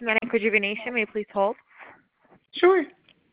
Medic Rejuvenation. May you please hold? Sure.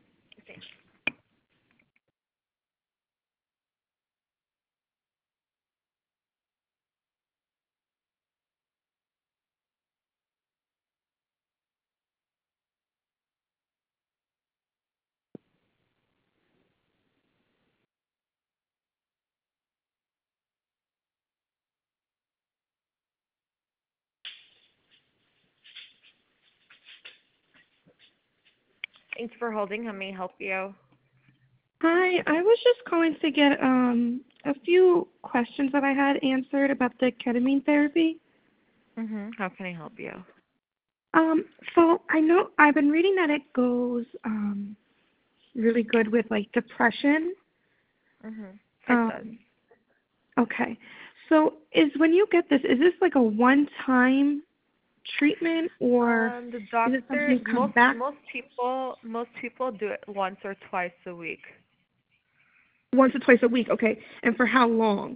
Thanks for holding. How may I help you? Hi, I was just calling to get a few questions that I had answered about the ketamine therapy. How can I help you? So I know I've been reading that it goes really good with like depression. It does. Okay. So when you get this, is this like a one-time treatment or The is it something doctor, you come back most people do it once or twice a week. once or twice a week? Okay. And for how long?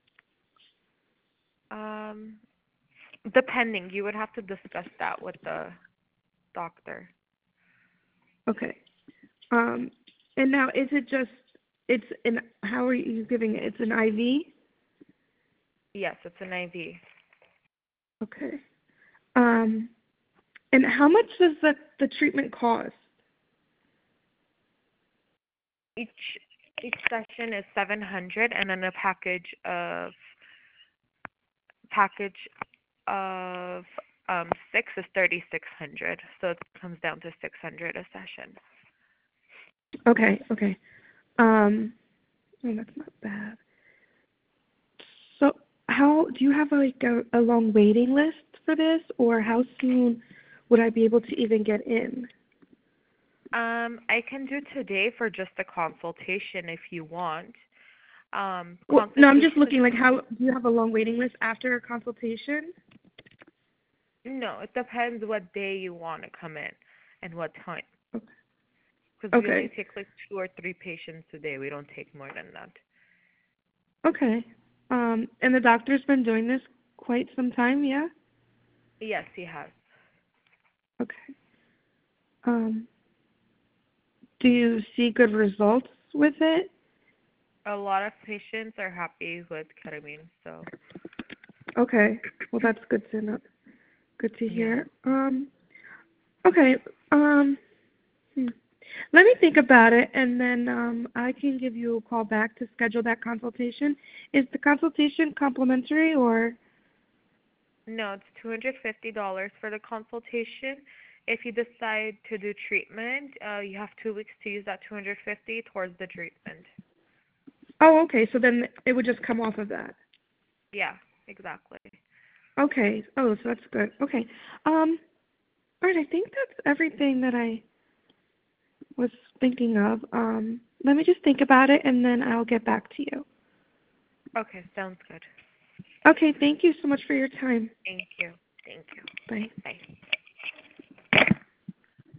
Depending, you would have to discuss that with the doctor. Okay. And now is it just how are you giving it? It's an IV? Yes, it's an IV. Okay. And how much does the treatment cost? Each session is 700, and then a package of 6 is 3,600. So it comes down to 600 a session. Okay. Oh, that's not bad. So how do you have like a long waiting list for this, or how soon would I be able to even get in? I can do today for just a consultation if you want. Well, no, I'm just Consultation is looking like how do you have a long waiting list after a consultation? no, it depends what day you want to come in and what time. Okay. Because we only Okay. take like 2 or 3 patients a day. We don't take more than that. Okay. And the doctor's been doing this quite some time, yeah? Yes, he has. Okay. Do you see good results with it? A lot of patients are happy with ketamine, so Okay. Well, that's good to know. Good to yeah. hear. Okay. Hmm. Let me think about it, and then I can give you a call back to schedule that consultation. Is the consultation complimentary or? No, it's $250 for the consultation. If you decide to do treatment, you have 2 weeks to use that 250 towards the treatment. Oh, okay. So then it would just come off of that. Yeah, exactly. Okay. Oh, so that's good. Okay. All right. I think that's everything that I was thinking of. Let me just think about it, and then I'll get back to you. Okay, sounds good. Okay. Thank you so much for your time. Thank you. Thank you. Bye. Bye.